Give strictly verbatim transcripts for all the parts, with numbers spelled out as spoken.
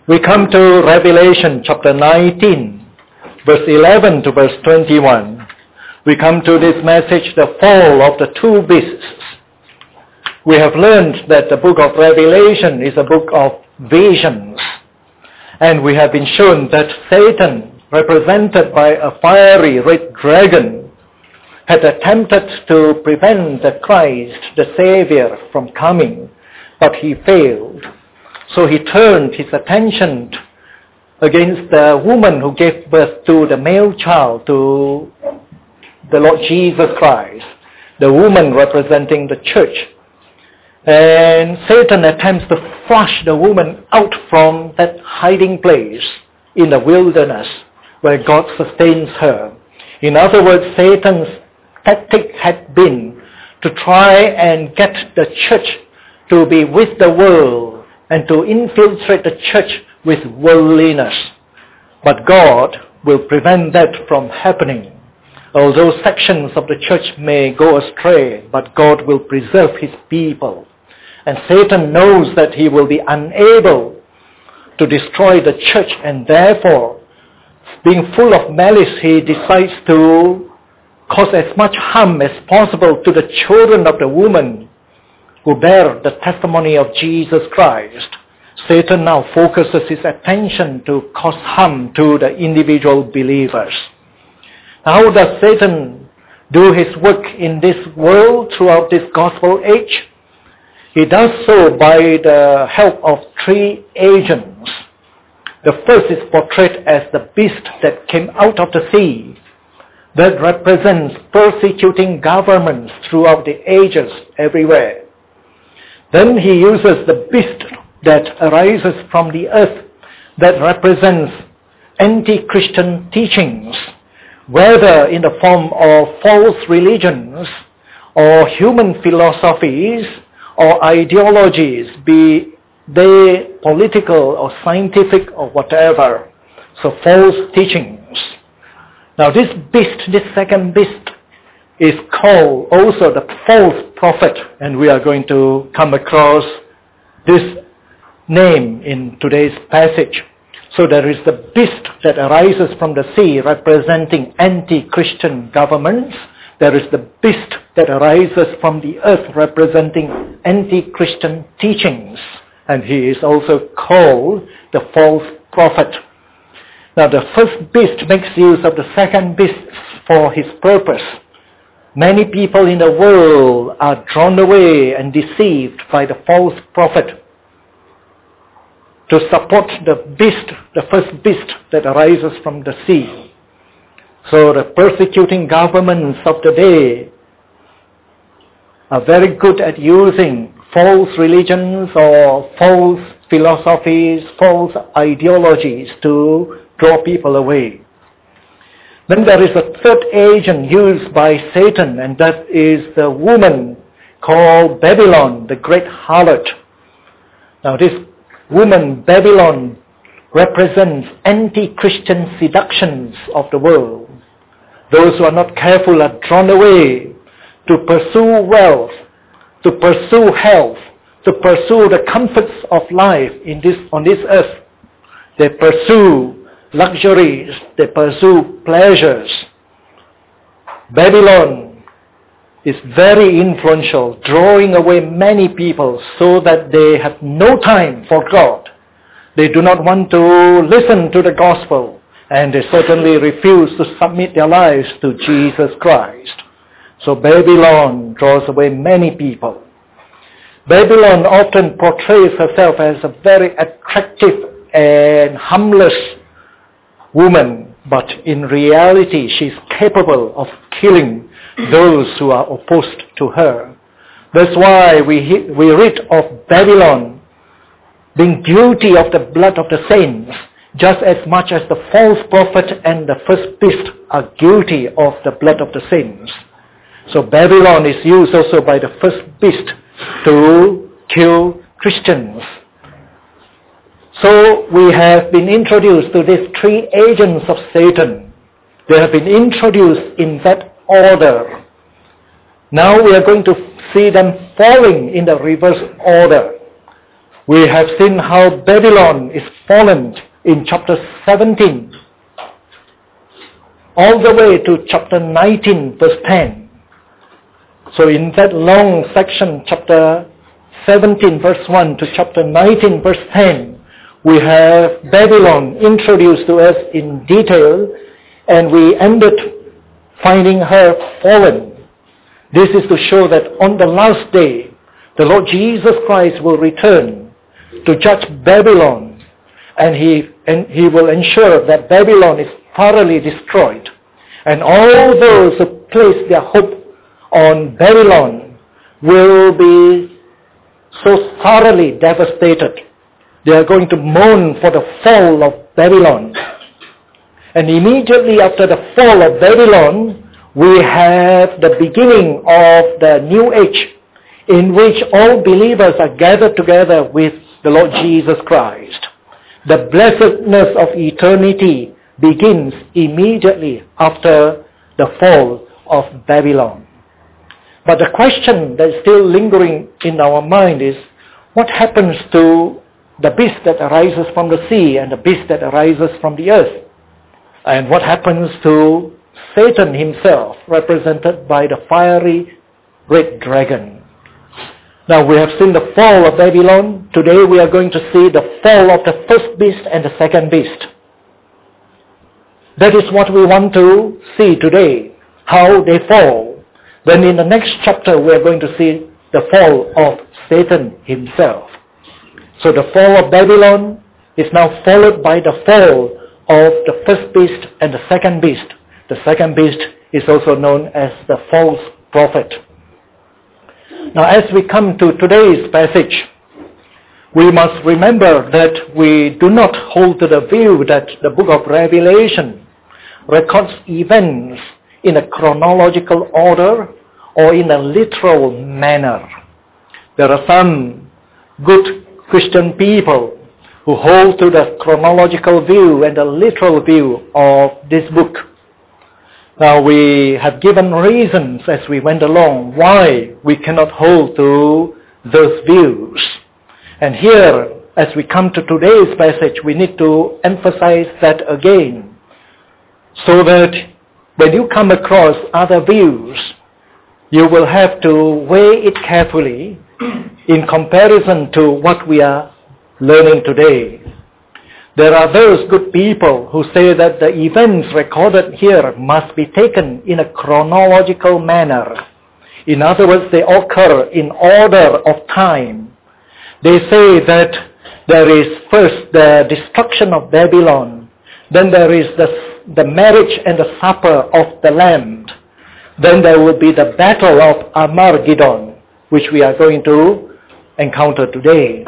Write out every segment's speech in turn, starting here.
We come to Revelation chapter nineteen, verse eleven to verse twenty-one. We come to this message, the fall of the two beasts. We have learned that the book of Revelation is a book of visions. And we have been shown that Satan, represented by a fiery red dragon, had attempted to prevent the Christ, the Savior, from coming, but he failed. So he turned his attention against the woman who gave birth to the male child, to the Lord Jesus Christ, the woman representing the church. And Satan attempts to flush the woman out from that hiding place in the wilderness where God sustains her. In other words, Satan's tactic had been to try and get the church to be with the world and to infiltrate the church with worldliness. But God will prevent that from happening. Although sections of the church may go astray, but God will preserve his people. And Satan knows that he will be unable to destroy the church, and therefore, being full of malice, he decides to cause as much harm as possible to the children of the woman who bear the testimony of Jesus Christ. Satan now focuses his attention to cause harm to the individual believers. How does Satan do his work in this world throughout this gospel age? He does so by the help of three agents. The first is portrayed as the beast that came out of the sea, that represents persecuting governments throughout the ages everywhere. Then he uses the beast that arises from the earth, that represents anti-Christian teachings, whether in the form of false religions or human philosophies or ideologies, be they political or scientific or whatever. So false teachings. Now this beast, this second beast, is called also the false prophet, and we are going to come across this name in today's passage. So there is the beast that arises from the sea, representing anti-Christian governments. There is the beast that arises from the earth, representing anti-Christian teachings. And he is also called the false prophet. Now the first beast makes use of the second beast for his purpose. Many people in the world are drawn away and deceived by the false prophet to support the beast, the first beast that arises from the sea. So the persecuting governments of the day are very good at using false religions or false philosophies, false ideologies to draw people away. Then there is a third agent used by Satan, and that is the woman called Babylon, the great harlot. Now this woman, Babylon, represents anti-Christian seductions of the world. Those who are not careful are drawn away to pursue wealth, to pursue health, to pursue the comforts of life in this, on this earth. They pursue luxuries, they pursue pleasures. Babylon is very influential, drawing away many people so that they have no time for God. They do not want to listen to the gospel, and they certainly refuse to submit their lives to Jesus Christ. So Babylon draws away many people. Babylon often portrays herself as a very attractive and harmless woman, but in reality she's capable of killing those who are opposed to her. That's why we, we read of Babylon being guilty of the blood of the saints, just as much as the false prophet and the first beast are guilty of the blood of the saints. So Babylon is used also by the first beast to kill Christians. So we have been introduced to these three agents of Satan. They have been introduced in that order. Now we are going to see them falling in the reverse order. We have seen how Babylon is fallen in chapter seventeen, all the way to chapter nineteen, verse ten. So in that long section, chapter seventeen, verse one to chapter nineteen, verse ten, we have Babylon introduced to us in detail, and we ended finding her fallen. This is to show that on the last day, the Lord Jesus Christ will return to judge Babylon, and he, and he will ensure that Babylon is thoroughly destroyed. And all those who place their hope on Babylon will be so thoroughly devastated. They are going to mourn for the fall of Babylon. And immediately after the fall of Babylon, we have the beginning of the new age, in which all believers are gathered together with the Lord Jesus Christ. The blessedness of eternity begins immediately after the fall of Babylon. But the question that is still lingering in our mind is, what happens to the beast that arises from the sea and the beast that arises from the earth? And what happens to Satan himself, represented by the fiery red dragon? Now we have seen the fall of Babylon. Today we are going to see the fall of the first beast and the second beast. That is what we want to see today, how they fall. Then in the next chapter we are going to see the fall of Satan himself. So the fall of Babylon is now followed by the fall of the first beast and the second beast. The second beast is also known as the false prophet. Now as we come to today's passage, we must remember that we do not hold to the view that the book of Revelation records events in a chronological order or in a literal manner. There are some good Christian people who hold to the chronological view and the literal view of this book. Now we have given reasons as we went along why we cannot hold to those views. And here, as we come to today's passage, we need to emphasize that again, so that when you come across other views, you will have to weigh it carefully in comparison to what we are learning today. There are those good people who say that the events recorded here must be taken in a chronological manner. In other words, they occur in order of time. They say that there is first the destruction of Babylon, then there is the, the marriage and the supper of the Lamb, then there will be the battle of Armageddon, which we are going to encounter today.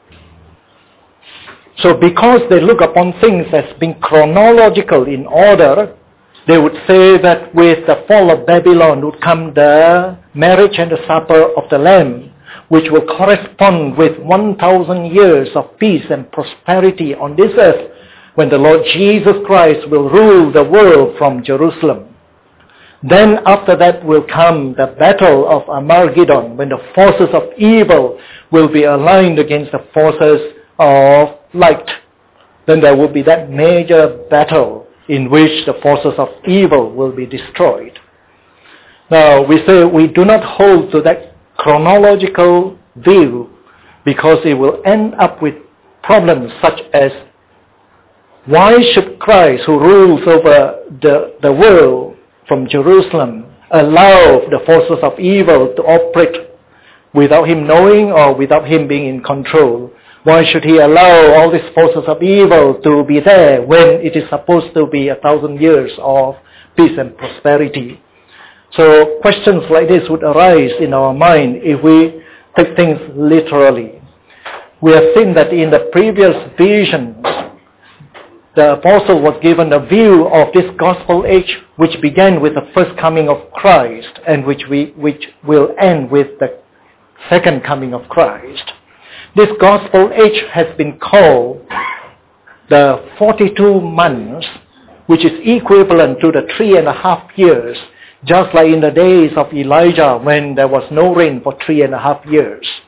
So because they look upon things as being chronological in order, they would say that with the fall of Babylon would come the marriage and the supper of the Lamb, which will correspond with one thousand years of peace and prosperity on this earth, when the Lord Jesus Christ will rule the world from Jerusalem. Then after that will come the battle of Armageddon, when the forces of evil will be aligned against the forces of light. Then there will be that major battle in which the forces of evil will be destroyed. Now we say we do not hold to that chronological view because it will end up with problems such as, why should Christ, who rules over the, the world from Jerusalem, allow the forces of evil to operate without him knowing or without him being in control? Why should he allow all these forces of evil to be there when it is supposed to be a thousand years of peace and prosperity? So questions like this would arise in our mind if we take things literally. We have seen that in the previous visions, the apostle was given a view of this gospel age which began with the first coming of Christ and which, we, which will end with the second coming of Christ. This gospel age has been called the forty-two months, which is equivalent to the three and a half years, just like in the days of Elijah when there was no rain for three and a half years.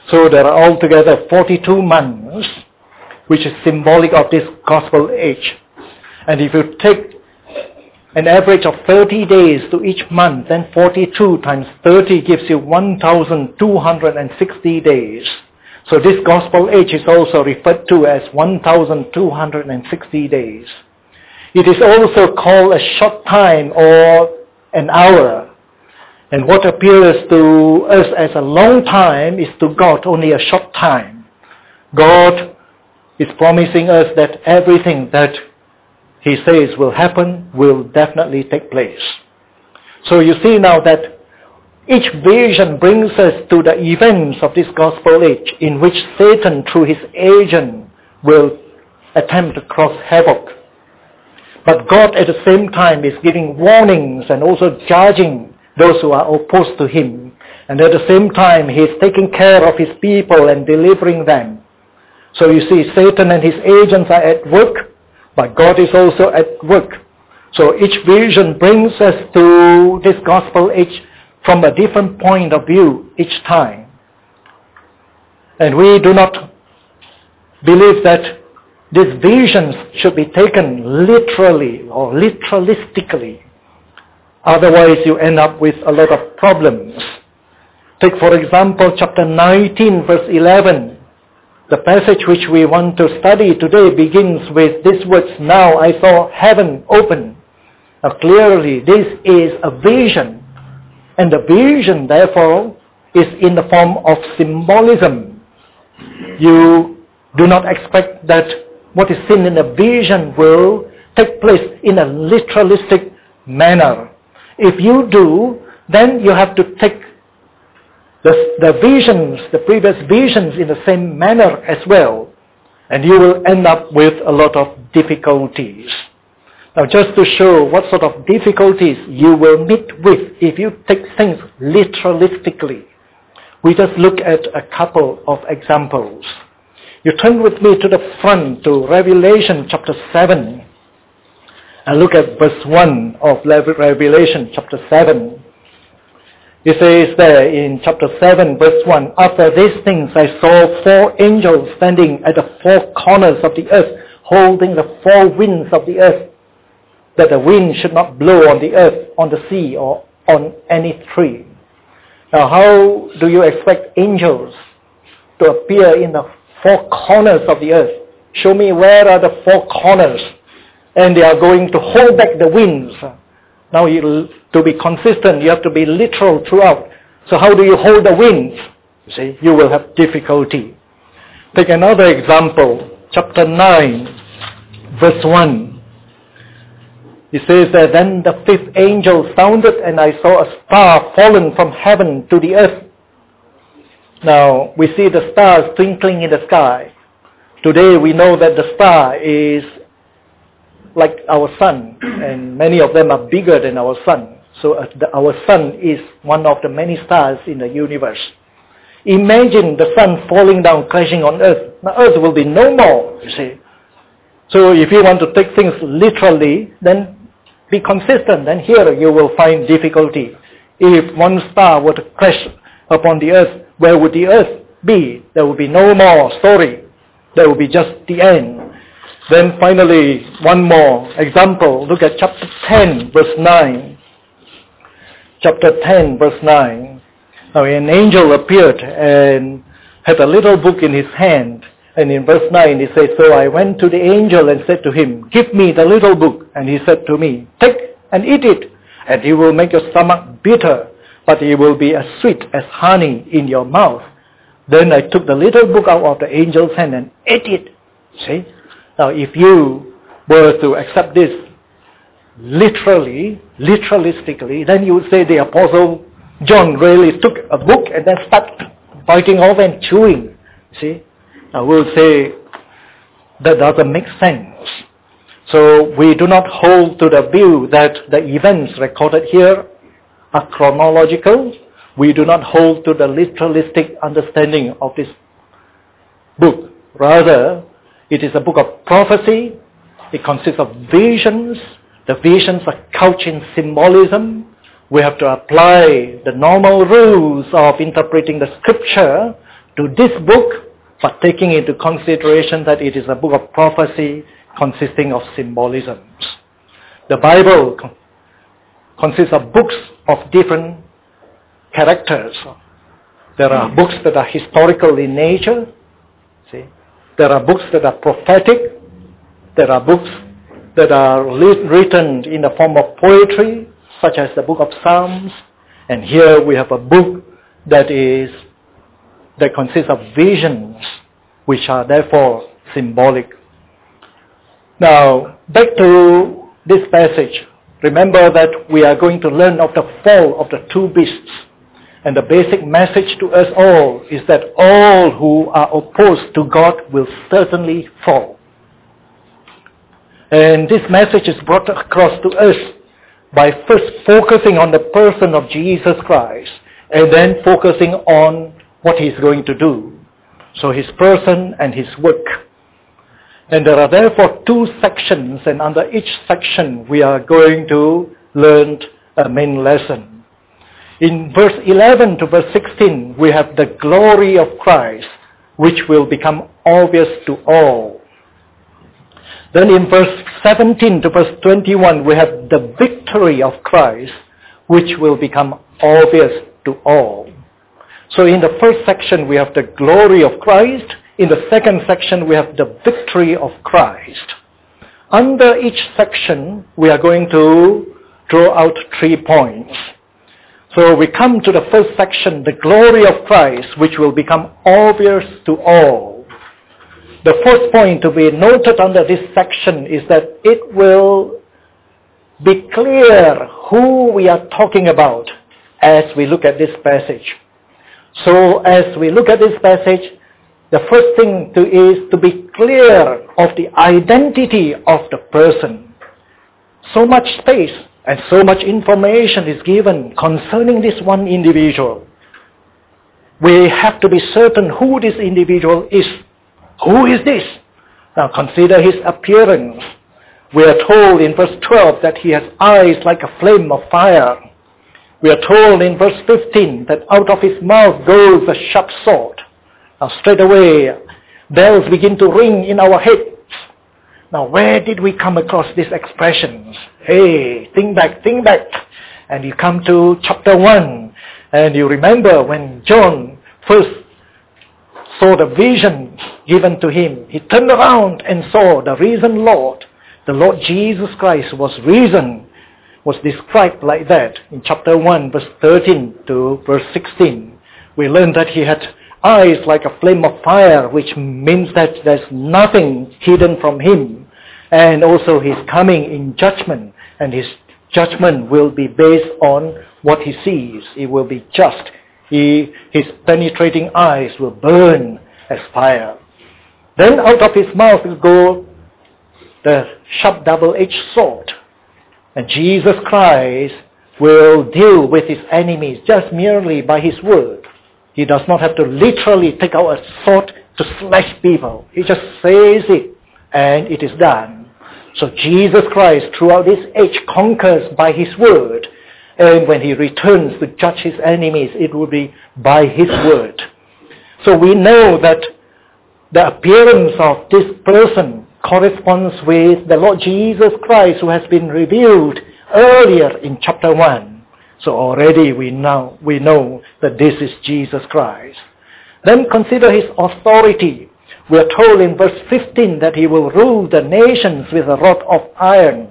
So there are altogether forty-two months, which is symbolic of this gospel age. And if you take an average of thirty days to each month, then forty-two times thirty gives you one thousand two hundred sixty days. So this gospel age is also referred to as one thousand two hundred sixty days. It is also called a short time or an hour. And what appears to us as a long time is to God only a short time. God is promising us that everything that He says will happen will definitely take place. So you see now that each vision brings us to the events of this gospel age in which Satan through his agent will attempt to cause havoc. But God at the same time is giving warnings and also judging those who are opposed to Him. And at the same time He is taking care of His people and delivering them. So you see, Satan and his agents are at work, but God is also at work. So each vision brings us to this gospel age from a different point of view each time. And we do not believe that these visions should be taken literally or literalistically. Otherwise you end up with a lot of problems. Take for example chapter nineteen verse eleven. The passage which we want to study today begins with these words, "Now I saw heaven open." Now clearly this is a vision. And the vision therefore is in the form of symbolism. You do not expect that what is seen in a vision will take place in a literalistic manner. If you do, then you have to take the, the visions, the previous visions in the same manner as well. And you will end up with a lot of difficulties. Now just to show what sort of difficulties you will meet with if you take things literalistically, we just look at a couple of examples. You turn with me to the front to Revelation chapter seven and look at verse one of Revelation chapter seven. It says there in chapter seven verse one, "After these things I saw four angels standing at the four corners of the earth, holding the four winds of the earth, that the wind should not blow on the earth, on the sea, or on any tree." Now how do you expect angels to appear in the four corners of the earth? Show me where are the four corners. And they are going to hold back the winds. Now you, to be consistent, you have to be literal throughout. So how do you hold the winds? You see, you will have difficulty. Take another example, chapter nine, verse one. It says that, "Then the fifth angel sounded, and I saw a star fallen from heaven to the earth." Now, we see the stars twinkling in the sky. Today we know that the star is like our sun, and many of them are bigger than our sun. So uh, the, our sun is one of the many stars in the universe. Imagine the sun falling down, crashing on earth. Now earth will be no more, you see. So if you want to take things literally, then be consistent. Then here you will find difficulty. If one star were to crash upon the earth, where would the earth be? There will be no more story. There will be just the end. Then finally, one more example. Look at chapter ten, verse nine. Chapter ten, verse nine. Now an angel appeared and had a little book in his hand. And in verse nine it says, "So I went to the angel and said to him, 'Give me the little book.' And he said to me, 'Take and eat it, and it will make your stomach bitter, but it will be as sweet as honey in your mouth.' Then I took the little book out of the angel's hand and ate it." See? Now if you were to accept this literally, literalistically, then you would say the Apostle John really took a book and then started biting off and chewing. See? Now we would say that doesn't make sense. So we do not hold to the view that the events recorded here are chronological. We do not hold to the literalistic understanding of this book. Rather, it is a book of prophecy. It consists of visions. The visions are couched in symbolism. We have to apply the normal rules of interpreting the scripture to this book, but taking into consideration that it is a book of prophecy consisting of symbolisms. The Bible con- consists of books of different characters. There are books that are historical in nature. See? There are books that are prophetic. There are books that are li- written in the form of poetry, such as the book of Psalms. And here we have a book that is that consists of visions, which are therefore symbolic. Now, back to this passage. Remember that we are going to learn of the fall of the two beasts. And the basic message to us all is that all who are opposed to God will certainly fall. And this message is brought across to us by first focusing on the person of Jesus Christ and then focusing on what he's going to do. So his person and his work. And there are therefore two sections, and under each section we are going to learn a main lesson. In verse eleven to verse sixteen, we have the glory of Christ, which will become obvious to all. Then in verse seventeen to verse twenty-one, we have the victory of Christ, which will become obvious to all. So in the first section, we have the glory of Christ. In the second section, we have the victory of Christ. Under each section, we are going to draw out three points. So we come to the first section, the glory of Christ, which will become obvious to all. The first point to be noted under this section is that it will be clear who we are talking about as we look at this passage. So as we look at this passage, the first thing to, is to be clear of the identity of the person. So much space and so much information is given concerning this one individual. We have to be certain who this individual is. Who is this? Now consider his appearance. We are told in verse twelve that he has eyes like a flame of fire. We are told in verse fifteen that out of his mouth goes a sharp sword. Now straight away, bells begin to ring in our heads. Now where did we come across these expressions? Hey, think back, think back. And you come to chapter one, and you remember when John first saw the vision given to him. He turned around and saw the risen Lord. The Lord Jesus Christ was risen, was described like that in chapter one, verse thirteen to verse sixteen. We learned that he had eyes like a flame of fire, which means that there's nothing hidden from him. And also he's coming in judgment, and his judgment will be based on what he sees. It will be just. He, his penetrating eyes will burn as fire. Then out of his mouth will go the sharp double-edged sword. And Jesus Christ will deal with his enemies just merely by his word. He does not have to literally take out a sword to slash people. He just says it, and it is done. So Jesus Christ throughout this age conquers by his word. And when he returns to judge his enemies, it will be by his word. So we know that the appearance of this person corresponds with the Lord Jesus Christ, who has been revealed earlier in chapter one. So already we know, we know that this is Jesus Christ. Then consider his authority. We are told in verse fifteen that he will rule the nations with a rod of iron.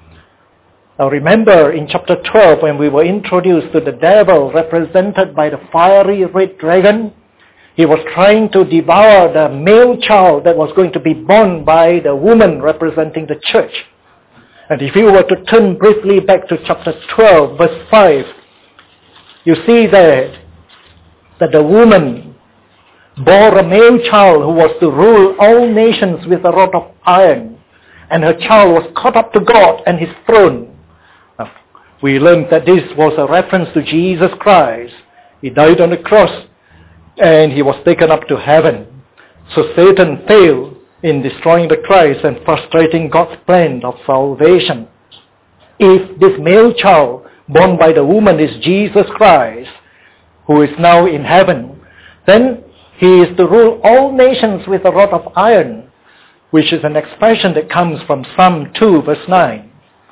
Now remember in chapter twelve, when we were introduced to the devil represented by the fiery red dragon, he was trying to devour the male child that was going to be born by the woman representing the church. And if you were to turn briefly back to chapter twelve, verse five, you see there that the woman bore a male child who was to rule all nations with a rod of iron. And her child was caught up to God and his throne. Now, we learned that this was a reference to Jesus Christ. He died on the cross and he was taken up to heaven. So Satan failed in destroying the Christ and frustrating God's plan of salvation. If this male child born by the woman is Jesus Christ, who is now in heaven, then He is to rule all nations with a rod of iron, which is an expression that comes from Psalm two verse nine.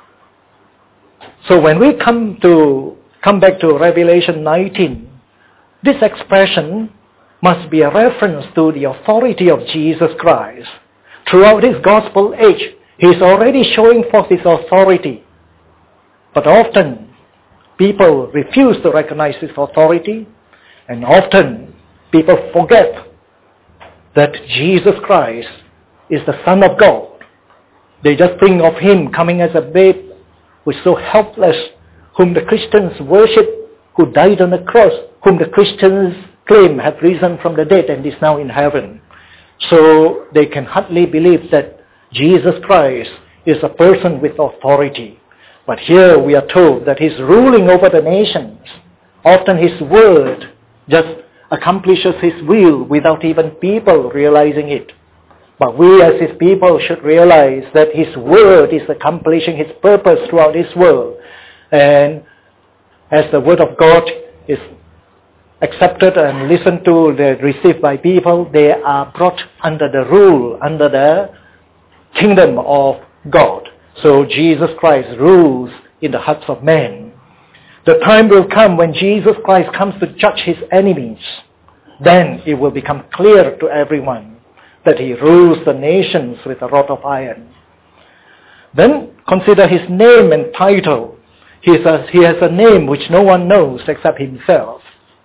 So when we come to come back to Revelation nineteen, this expression must be a reference to the authority of Jesus Christ. Throughout this gospel age, he is already showing forth his authority. But often, people refuse to recognize his authority, and often people forget that Jesus Christ is the Son of God. They just think of him coming as a babe who is so helpless, whom the Christians worship, who died on the cross, whom the Christians claim have risen from the dead and is now in heaven. So they can hardly believe that Jesus Christ is a person with authority. But here we are told that he's ruling over the nations. Often his word just accomplishes his will without even people realizing it. But we as his people should realize that his word is accomplishing his purpose throughout this world. And as the word of God is accepted and listened to, received by people, they are brought under the rule, under the kingdom of God. So Jesus Christ rules in the hearts of men. The time will come when Jesus Christ comes to judge his enemies. Then it will become clear to everyone that he rules the nations with a rod of iron. Then consider his name and title. He has, he has a name which no one knows except himself.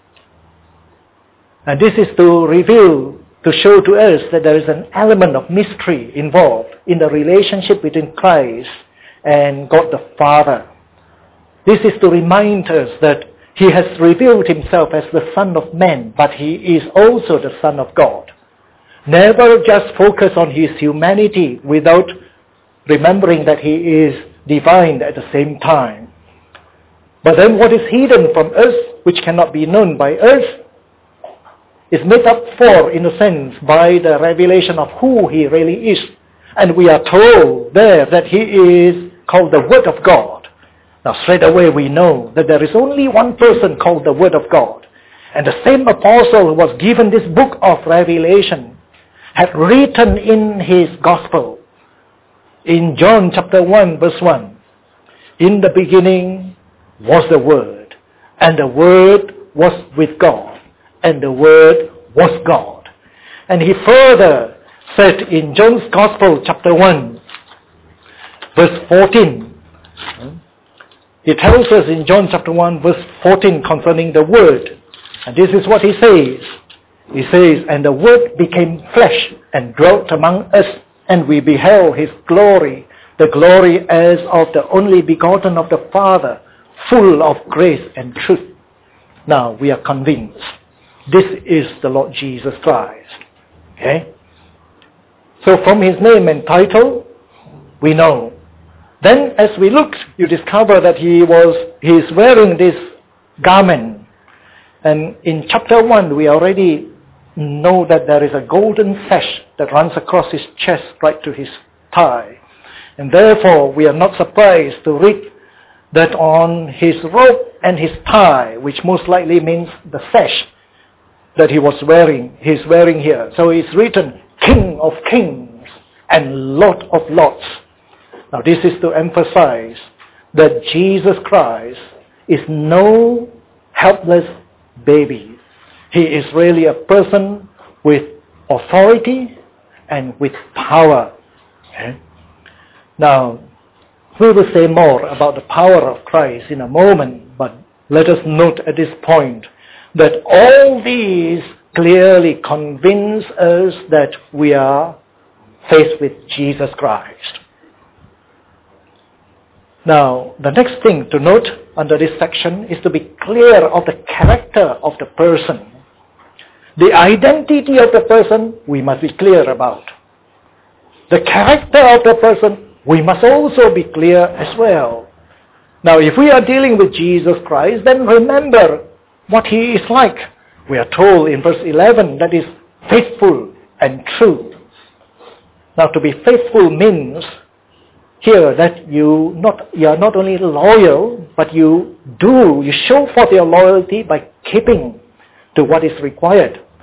And this is to reveal, to show to us that there is an element of mystery involved in the relationship between Christ and God the Father. This is to remind us that he has revealed himself as the Son of Man, but he is also the Son of God. Never just focus on his humanity without remembering that he is divine at the same time. But then what is hidden from us, which cannot be known by us, is made up for, in a sense, by the revelation of who he really is. And we are told there that he is called the Word of God. Now straight away we know that there is only one person called the Word of God. And the same apostle who was given this book of Revelation had written in his gospel, in John chapter one verse one, in the beginning was the Word, and the Word was with God, and the Word was God. And he further said in John's Gospel, chapter one, verse fourteen, he tells us in John chapter one, verse fourteen concerning the Word. And this is what he says. He says, and the Word became flesh and dwelt among us, and we beheld his glory, the glory as of the only begotten of the Father, full of grace and truth. Now we are convinced this is the Lord Jesus Christ. Okay? So from his name and title, we know. Then as we look, you discover that he was he is wearing this garment. And in chapter one, we already know that there is a golden sash that runs across his chest right to his thigh. And therefore, we are not surprised to read that on his robe and his tie, which most likely means the sash that he was wearing, he's wearing here. So it's written, King of Kings and Lord of Lords. Now this is to emphasize that Jesus Christ is no helpless baby. He is really a person with authority and with power. Okay? Now, we will say more about the power of Christ in a moment, but let us note at this point that all these clearly convince us that we are faced with Jesus Christ. Now, the next thing to note under this section is to be clear of the character of the person. The identity of the person we must be clear about. The character of the person we must also be clear as well. Now, if we are dealing with Jesus Christ, then remember what he is like. We are told in verse eleven that he is faithful and true. Now, to be faithful means here that you not you are not only loyal, but you do, you show forth your loyalty by keeping to what is required.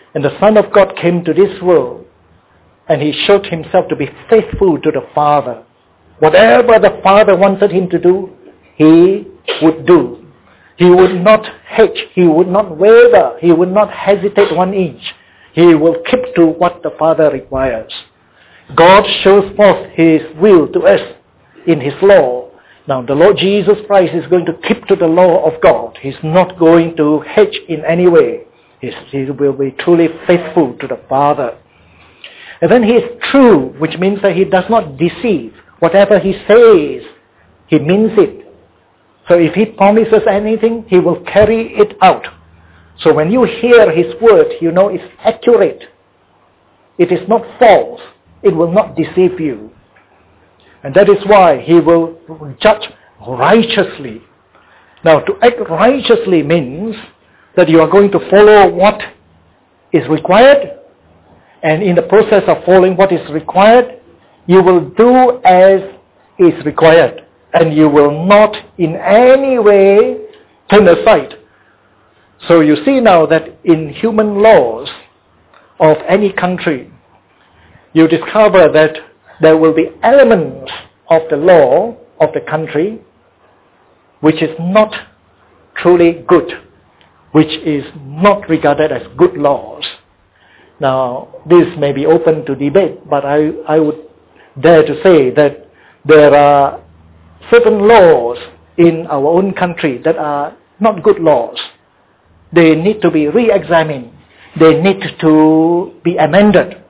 And the Son of God came to this world, and he showed himself to be faithful to the Father. Whatever the Father wanted him to do, he would do. He would not hedge, he would not waver, he would not hesitate one inch. He will keep to what the Father requires. God shows forth his will to us in his law. Now the Lord Jesus Christ is going to keep to the law of God. He's not going to hedge in any way. He's, he will be truly faithful to the Father. And then he is true, which means that he does not deceive. Whatever he says, he means it. So if he promises anything, he will carry it out. So when you hear his word, you know it's accurate. It is not false. It will not deceive you. And that is why he will judge righteously. Now, to act righteously means that you are going to follow what is required, and in the process of following what is required, you will do as is required, and you will not in any way turn aside. So you see now that in human laws of any country, you discover that there will be elements of the law of the country which is not truly good, which is not regarded as good laws. Now, this may be open to debate, but I, I would dare to say that there are certain laws in our own country that are not good laws. They need to be re-examined. They need to be amended.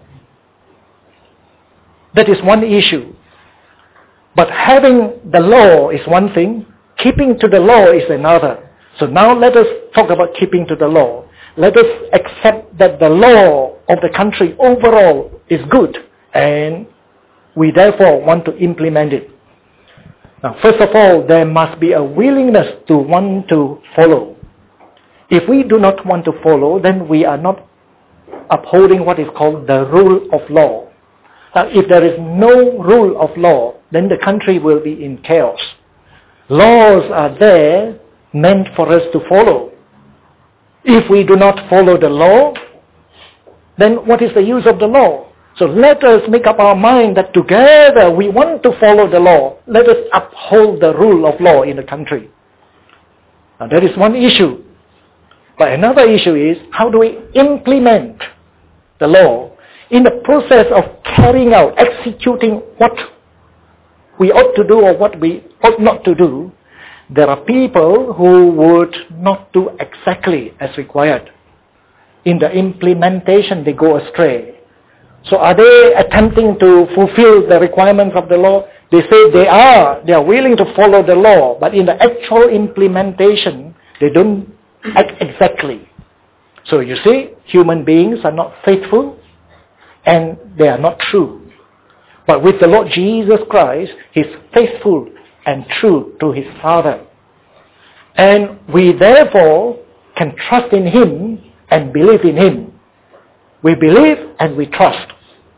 That is one issue. But having the law is one thing, keeping to the law is another. So now let us talk about keeping to the law. Let us accept that the law of the country overall is good, and we therefore want to implement it. Now, first of all, there must be a willingness to want to follow. If we do not want to follow, then we are not upholding what is called the rule of law. Now, if there is no rule of law, then the country will be in chaos. Laws are there meant for us to follow. If we do not follow the law, then what is the use of the law? So let us make up our mind that together we want to follow the law. Let us uphold the rule of law in the country. Now that is one issue. But another issue is, how do we implement the law in the process of carrying out, executing what we ought to do or what we ought not to do? There are people who would not do exactly as required. In the implementation, they go astray. So are they attempting to fulfill the requirements of the law? They say they are. They are willing to follow the law. But in the actual implementation, they don't act exactly. So you see, human beings are not faithful and they are not true. But with the Lord Jesus Christ, He's faithful and true to His Father. And we therefore can trust in Him and believe in Him. We believe and we trust.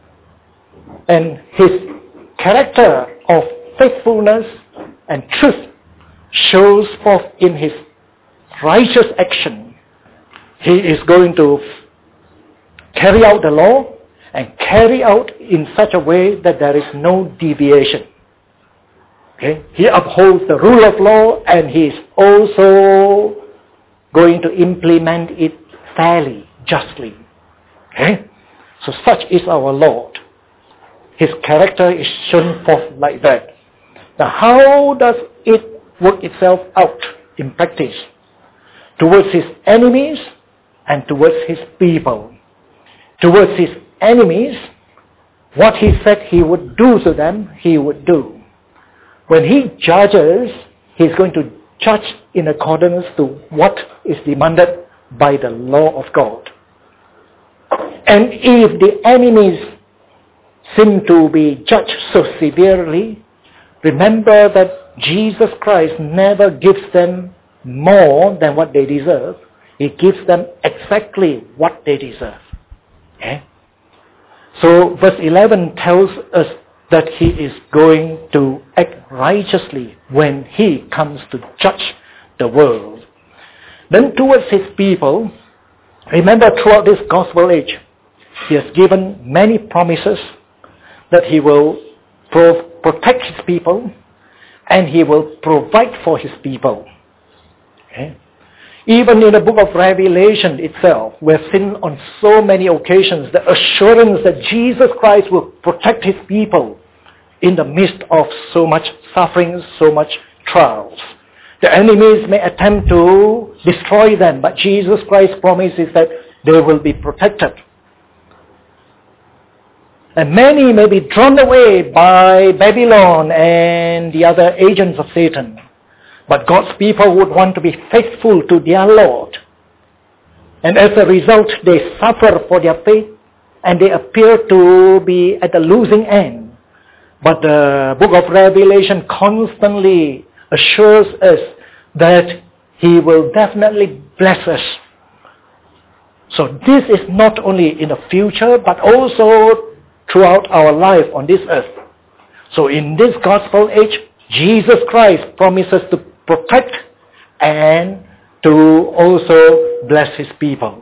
And His character of faithfulness and truth shows forth in His righteous action. He is going to carry out the law and carry out in such a way that there is no deviation. Okay? He upholds the rule of law, and He is also going to implement it fairly, justly. Okay? So such is our Lord. His character is shown forth like that. Now how does it work itself out in practice? Towards His enemies and towards His people. Towards His enemies, what He said He would do to them, He would do. When He judges, He's going to judge in accordance to what is demanded by the law of God. And if the enemies seem to be judged so severely, remember that Jesus Christ never gives them more than what they deserve. He gives them exactly what they deserve. Okay? So verse eleven tells us that He is going to act righteously when He comes to judge the world. Then towards His people, Remember, throughout this gospel age, he has given many promises that he will pro- protect his people and he will provide for his people. Okay? Even in the book of Revelation itself, we have seen on so many occasions the assurance that Jesus Christ will protect his people in the midst of so much suffering, so much trials. The enemies may attempt to destroy them, but Jesus Christ's promise is that they will be protected. And many may be drawn away by Babylon and the other agents of Satan. But God's people would want to be faithful to their Lord. And as a result, they suffer for their faith and they appear to be at the losing end. But the book of Revelation constantly assures us that he will definitely bless us. So this is not only in the future, but also throughout our life on this earth. So in this gospel age, Jesus Christ promises to protect and to also bless his people.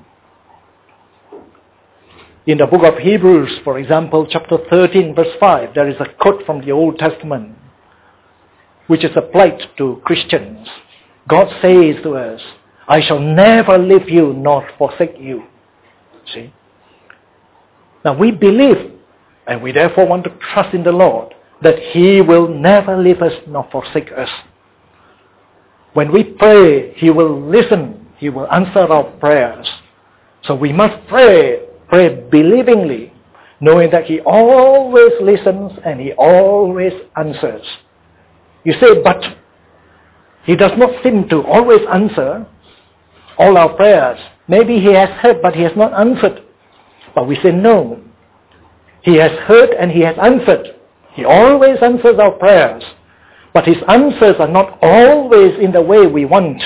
In the book of Hebrews, for example, chapter thirteen, verse five, there is a quote from the Old Testament which is applied to Christians. God says to us, I shall never leave you nor forsake you. See? Now we believe and we therefore want to trust in the Lord that he will never leave us nor forsake us. When we pray, he will listen. He will answer our prayers. So we must pray, pray believingly, knowing that he always listens and he always answers. You say, but he does not seem to always answer all our prayers. Maybe he has heard, but he has not answered. But we say, no. He has heard and he has answered. He always answers our prayers. But his answers are not always in the way we want.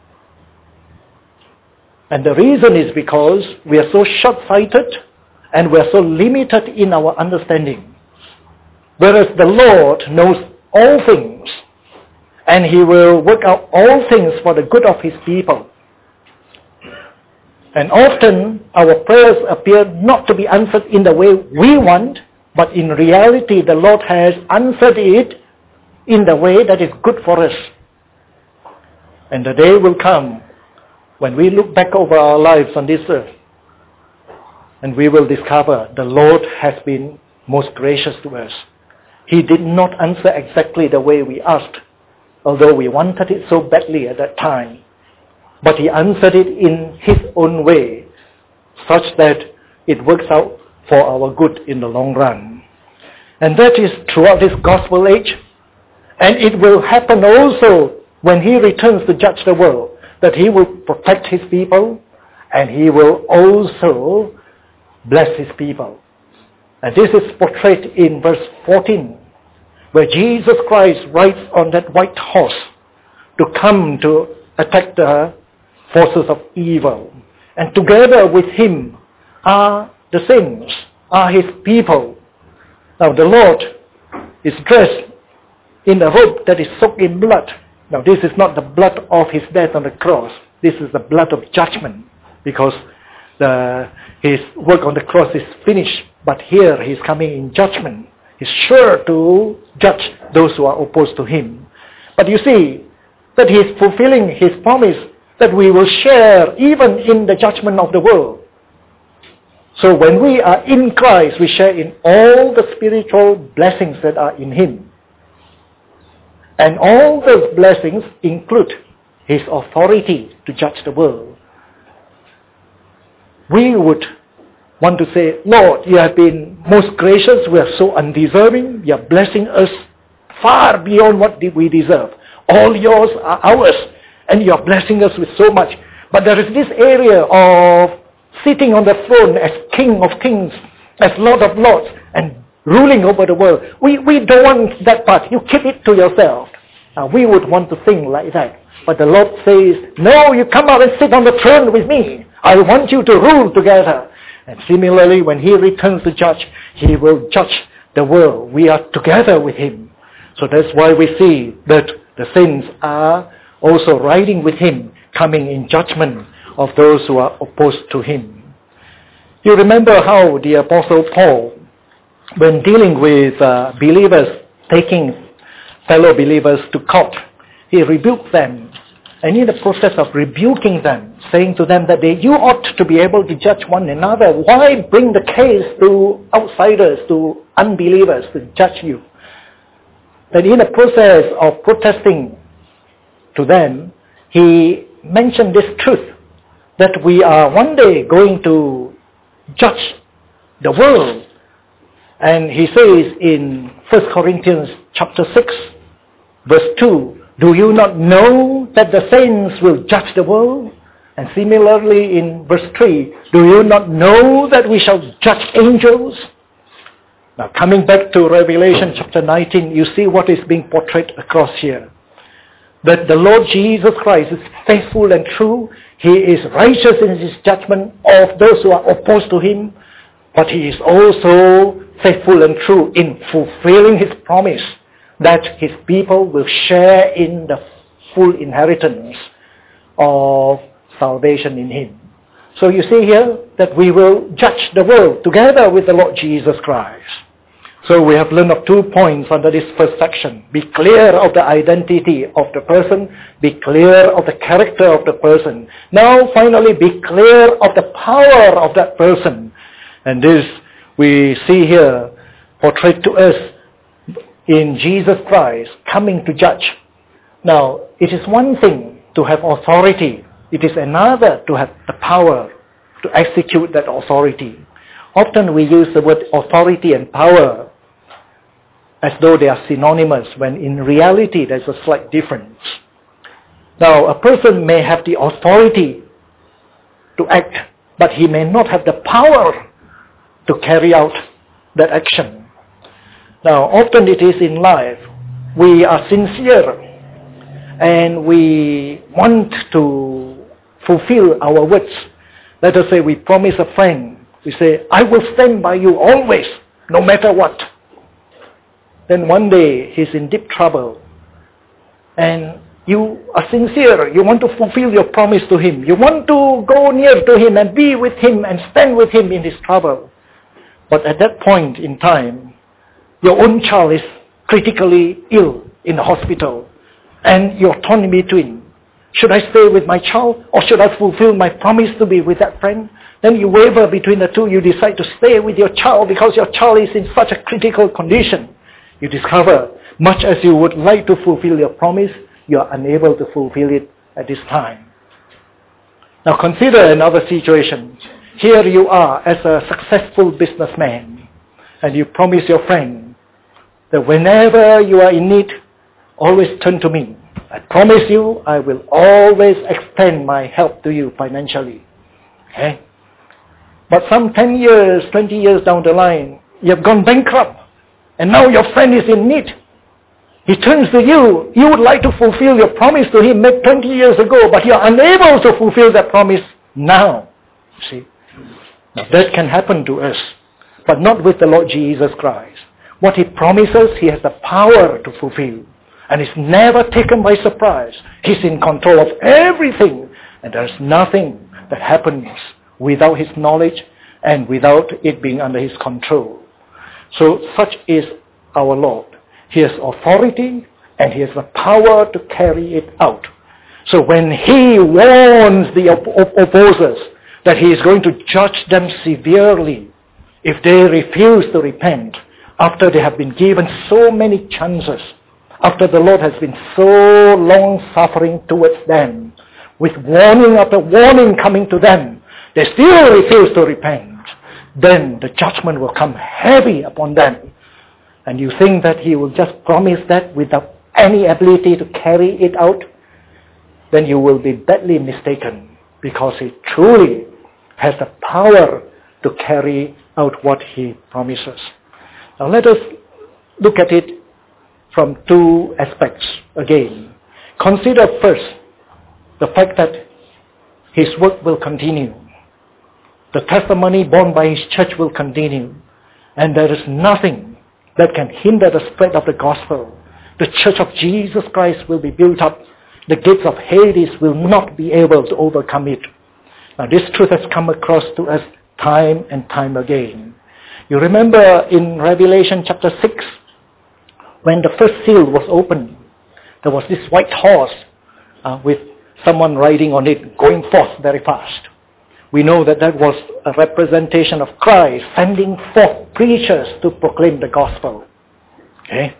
And the reason is because we are so short-sighted and we are so limited in our understanding. Whereas the Lord knows all things and he will work out all things for the good of his people. And often our prayers appear not to be answered in the way we want, but in reality the Lord has answered it in the way that is good for us. And the day will come when we look back over our lives on this earth and we will discover the Lord has been most gracious to us. He did not answer exactly the way we asked, although we wanted it so badly at that time. But he answered it in his own way, such that it works out for our good in the long run. And that is throughout this gospel age. And it will happen also when he returns to judge the world, that he will protect his people and he will also bless his people. And this is portrayed in verse fourteen, where Jesus Christ rides on that white horse to come to attack the forces of evil. And together with him are the saints, are his people. Now the Lord is dressed in a robe that is soaked in blood. Now this is not the blood of his death on the cross. This is the blood of judgment, because the, his work on the cross is finished. But here he is coming in judgment. He's sure to judge those who are opposed to him. But you see that he is fulfilling his promise that we will share even in the judgment of the world. So when we are in Christ, we share in all the spiritual blessings that are in him. And all those blessings include his authority to judge the world. We would want to say, Lord, you have been most gracious. We are so undeserving. You are blessing us far beyond what we deserve. All yours are ours. And you are blessing us with so much. But there is this area of sitting on the throne as King of Kings, as Lord of Lords, and ruling over the world. We, we don't want that part. You keep it to yourself. Uh, we would want to think like that. But the Lord says, no, you come out and sit on the throne with me. I want you to rule together. And similarly, when he returns to judge, he will judge the world. We are together with him. So that's why we see that the saints are also riding with him, coming in judgment of those who are opposed to him. You remember how the Apostle Paul, when dealing with uh, believers, taking fellow believers to court, he rebuked them. And in the process of rebuking them, saying to them that they, you ought to be able to judge one another. Why bring the case to outsiders, to unbelievers to judge you? But in the process of protesting to them, he mentioned this truth, that we are one day going to judge the world. And he says in First Corinthians chapter six, verse two, do you not know that the saints will judge the world? And similarly in verse three, do you not know that we shall judge angels? Now coming back to Revelation chapter nineteen, you see what is being portrayed across here. That the Lord Jesus Christ is faithful and true. He is righteous in his judgment of those who are opposed to him. But he is also faithful and true in fulfilling his promise that his people will share in the full inheritance of salvation in him. So you see here that we will judge the world together with the Lord Jesus Christ. So we have learned of two points under this first section. Be clear of the identity of the person. Be clear of the character of the person. Now finally be clear of the power of that person. And this we see here portrayed to us in Jesus Christ coming to judge. Now, it is one thing to have authority. It is another to have the power to execute that authority. Often we use the word authority and power as though they are synonymous, when in reality there's a slight difference. Now, a person may have the authority to act, but he may not have the power to carry out that action. Now, often it is in life, we are sincere and we want to fulfill our words. Let us say we promise a friend, we say, I will stand by you always, no matter what. Then one day he's in deep trouble and you are sincere, you want to fulfill your promise to him. You want to go near to him and be with him and stand with him in his trouble. But at that point in time, your own child is critically ill in the hospital and you're torn in between. Should I stay with my child or should I fulfill my promise to be with that friend? Then you waver between the two. You decide to stay with your child because your child is in such a critical condition. You discover, much as you would like to fulfill your promise, you are unable to fulfill it at this time. Now consider another situation. Here you are as a successful businessman and you promise your friend that whenever you are in need, always turn to me. I promise you I will always extend my help to you financially. Okay? But some ten years, twenty years down the line, you have gone bankrupt and now your friend is in need. He turns to you. You would like to fulfill your promise to him made twenty years ago, but you are unable to fulfill that promise now. See? Now that can happen to us, but not with the Lord Jesus Christ. What he promises, he has the power to fulfill. And it's never taken by surprise. He's in control of everything. And there's nothing that happens without his knowledge and without it being under his control. So such is our Lord. He has authority and he has the power to carry it out. So when he warns the op- op- opposers that he is going to judge them severely if they refuse to repent, after they have been given so many chances, after the Lord has been so long-suffering towards them, with warning after warning coming to them, they still refuse to repent, then the judgment will come heavy upon them. And you think that he will just promise that without any ability to carry it out? Then you will be badly mistaken, because he truly has the power to carry out what he promises. Now let us look at it from two aspects again. Consider first the fact that his work will continue. The testimony borne by his church will continue. And there is nothing that can hinder the spread of the gospel. The church of Jesus Christ will be built up. The gates of Hades will not be able to overcome it. Now this truth has come across to us time and time again. You remember in Revelation chapter six, when the first seal was opened, there was this white horse uh, with someone riding on it, going forth very fast. We know that that was a representation of Christ sending forth preachers to proclaim the gospel. Okay?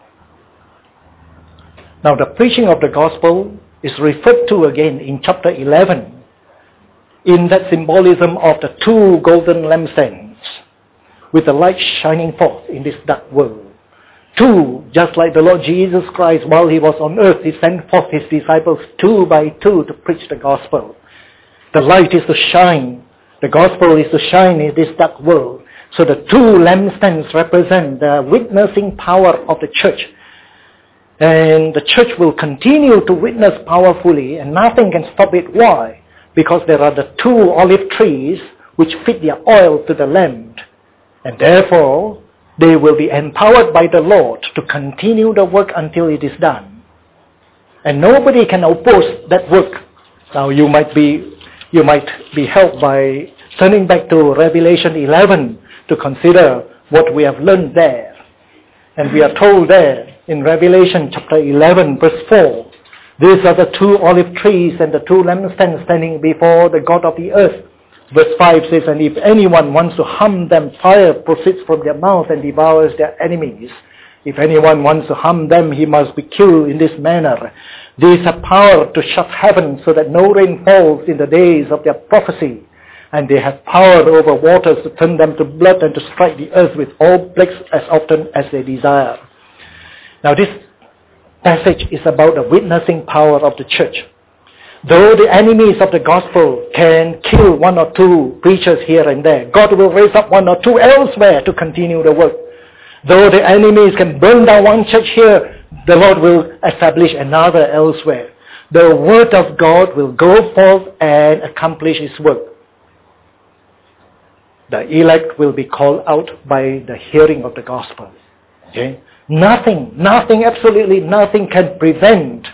Now the preaching of the gospel is referred to again in chapter eleven in that symbolism of the two golden lampstands with the light shining forth in this dark world. Two, just like the Lord Jesus Christ while he was on earth, he sent forth his disciples two by two to preach the gospel. The light is to shine. The gospel is to shine in this dark world. So the two lampstands represent the witnessing power of the church. And the church will continue to witness powerfully and nothing can stop it. Why? Because there are the two olive trees which feed their oil to the lamp. And therefore, they will be empowered by the Lord to continue the work until it is done. And nobody can oppose that work. Now you might be you might be helped by turning back to Revelation eleven to consider what we have learned there. And we are told there in Revelation chapter eleven verse four, these are the two olive trees and the two lampstands standing before the God of the earth. Verse five says, and if anyone wants to harm them, fire proceeds from their mouth and devours their enemies. If anyone wants to harm them, he must be killed in this manner. These have power to shut heaven so that no rain falls in the days of their prophecy. And they have power over waters to turn them to blood and to strike the earth with all plagues as often as they desire. Now this passage is about the witnessing power of the church. Though the enemies of the gospel can kill one or two preachers here and there, God will raise up one or two elsewhere to continue the work. Though the enemies can burn down one church here, the Lord will establish another elsewhere. The word of God will go forth and accomplish its work. The elect will be called out by the hearing of the gospel. Okay? Nothing, nothing, absolutely nothing can prevent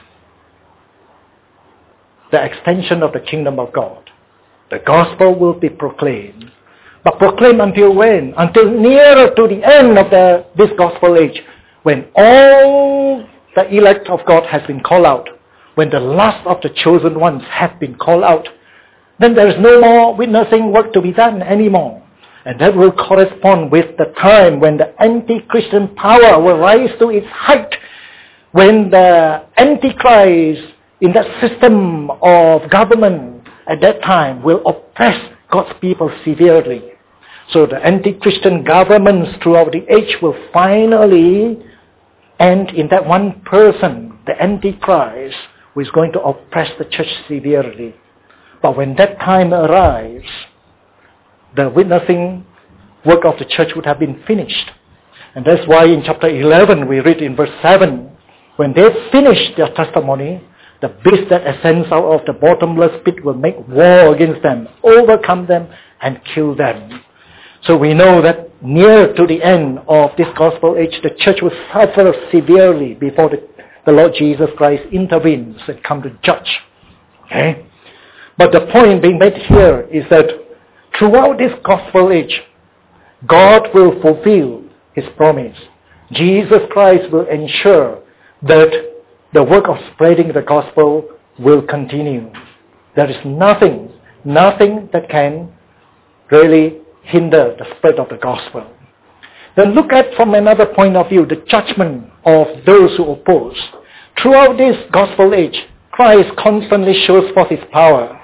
the extension of the kingdom of God. The gospel will be proclaimed. But proclaimed until when? Until nearer to the end of the, this gospel age, when all the elect of God has been called out, when the last of the chosen ones have been called out, then there is no more witnessing work to be done anymore. And that will correspond with the time when the anti-Christian power will rise to its height, when the Antichrist in that system of government at that time will oppress God's people severely. So the anti-Christian governments throughout the age will finally end in that one person, the Antichrist, who is going to oppress the church severely. But when that time arrives, the witnessing work of the church would have been finished. And that's why in chapter eleven we read in verse seven, when they finish their testimony, the beast that ascends out of the bottomless pit will make war against them, overcome them, and kill them. So we know that near to the end of this gospel age, the church will suffer severely before the, the Lord Jesus Christ intervenes and come to judge. Okay? But the point being made here is that throughout this gospel age, God will fulfill his promise. Jesus Christ will ensure that the work of spreading the gospel will continue. There is nothing, nothing that can really hinder the spread of the gospel. Then look at from another point of view, the judgment of those who oppose. Throughout this gospel age, Christ constantly shows forth his power.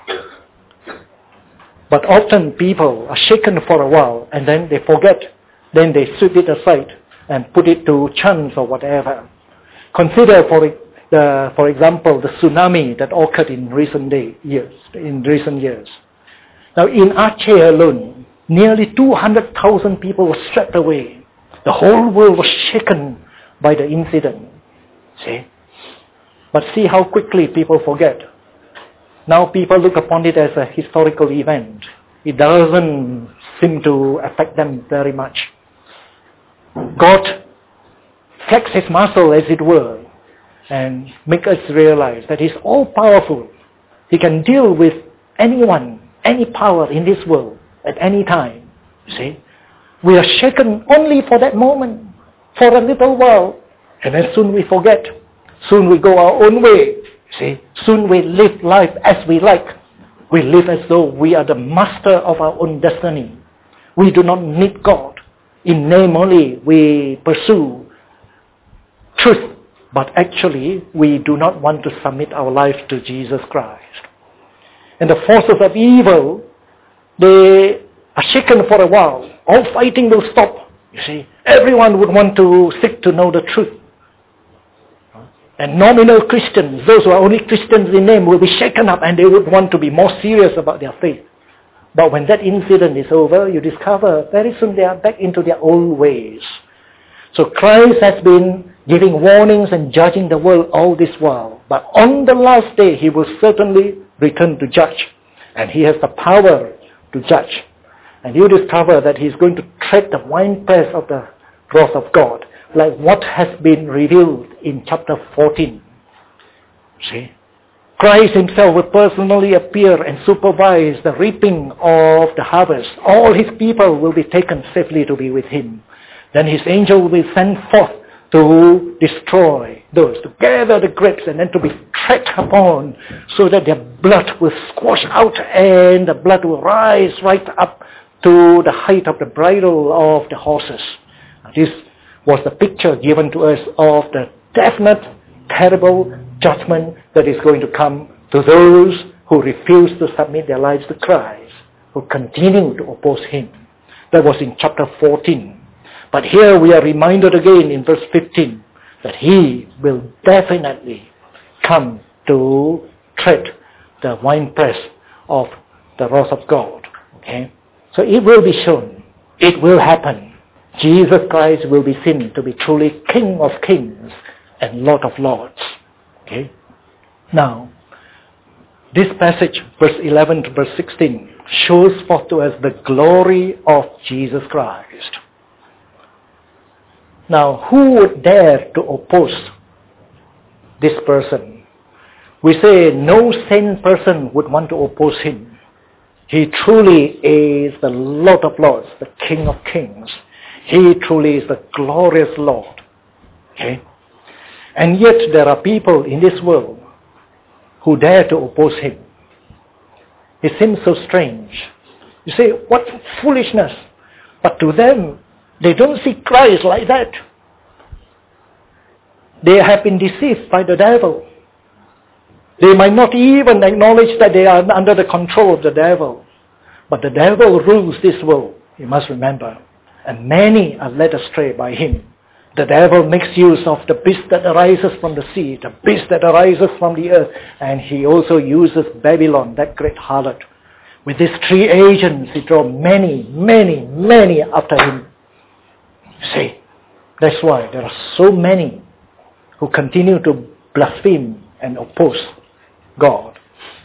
But often people are shaken for a while and then they forget. Then they sweep it aside and put it to chance or whatever. Consider for it, the, for example, the tsunami that occurred in recent day, years. In recent years. Now in Aceh alone, nearly two hundred thousand people were swept away. The whole world was shaken by the incident. See? But see how quickly people forget. Now people look upon it as a historical event. It doesn't seem to affect them very much. God flex his muscle, as it were, and make us realize that he's all powerful. He can deal with anyone any power in this world at any time. You see? We are shaken only for that moment, for a little while, and then soon we forget. Soon we go our own way. You see? Soon we live life as we like. We live as though we are the master of our own destiny. We do not need God. In name only we pursue truth, but actually we do not want to submit our life to Jesus Christ. And the forces of evil, they are shaken for a while. All fighting will stop. You see, everyone would want to seek to know the truth. And nominal Christians, those who are only Christians in name, will be shaken up and they would want to be more serious about their faith. But when that incident is over, you discover very soon they are back into their old ways. So Christ has been giving warnings and judging the world all this while. But on the last day, he will certainly return to judge. And he has the power to judge. And you discover that he's going to tread the winepress of the wrath of God, like what has been revealed in chapter fourteen. See? Christ himself will personally appear and supervise the reaping of the harvest. All his people will be taken safely to be with him. Then his angel will be sent forth to destroy those, to gather the grapes and then to be tread upon so that their blood will squash out and the blood will rise right up to the height of the bridle of the horses. Now, this was the picture given to us of the definite, terrible judgment that is going to come to those who refuse to submit their lives to Christ, who continue to oppose him. That was in chapter fourteen. But here we are reminded again in verse fifteen that he will definitely come to tread the winepress of the wrath of God. Okay? So it will be shown. It will happen. Jesus Christ will be seen to be truly King of kings and Lord of lords. Okay? Now, this passage, verse eleven to verse sixteen, shows forth to us the glory of Jesus Christ. Now, who would dare to oppose this person? We say no sane person would want to oppose him. He truly is the Lord of lords, the King of kings. He truly is the glorious Lord. Okay? And yet there are people in this world who dare to oppose him. It seems so strange. You say, what foolishness. But to them, they don't see Christ like that. They have been deceived by the devil. They might not even acknowledge that they are under the control of the devil. But the devil rules this world, you must remember. And many are led astray by him. The devil makes use of the beast that arises from the sea, the beast that arises from the earth. And he also uses Babylon, that great harlot. With these three agents, he draws many, many, many after him. See, that's why there are so many who continue to blaspheme and oppose God.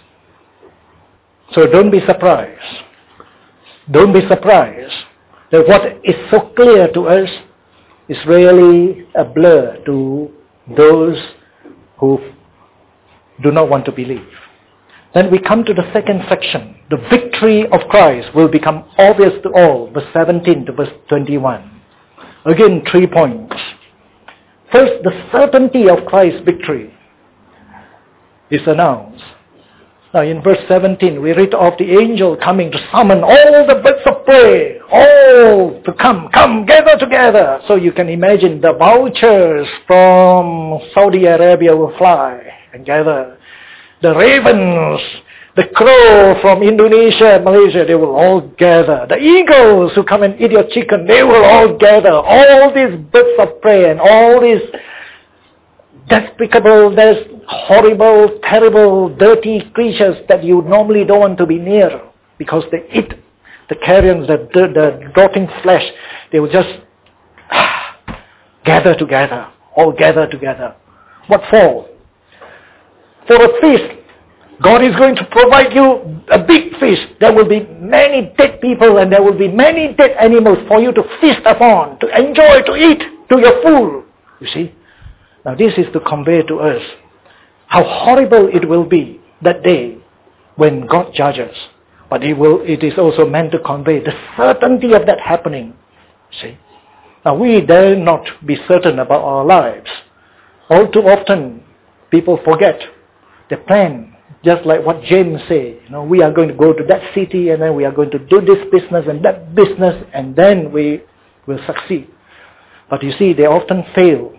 So don't be surprised. Don't be surprised that what is so clear to us is really a blur to those who do not want to believe. Then we come to the second section. The victory of Christ will become obvious to all, verse seventeen to verse twenty-one. Again, three points. First, the certainty of Christ's victory is announced. Now in verse seventeen, we read of the angel coming to summon all the birds of prey, all to come, come, gather together. So you can imagine the vultures from Saudi Arabia will fly and gather. The ravens, the crow from Indonesia, Malaysia, they will all gather. The eagles who come and eat your chicken, they will all gather. All these birds of prey and all these despicable, there's horrible, terrible, dirty creatures that you normally don't want to be near because they eat the carrion, the, the, the rotting flesh. They will just ah, gather together, all gather together. What for? For a feast. God is going to provide you a big feast. There will be many dead people and there will be many dead animals for you to feast upon, to enjoy, to eat, to your full. You see? Now this is to convey to us how horrible it will be that day when God judges, But it will. It is also meant to convey the certainty of that happening. See? Now we dare not be certain about our lives. All too often, people forget. They plan, just like what James said. You know, we are going to go to that city, and then we are going to do this business and that business, and then we will succeed. But you see, they often fail.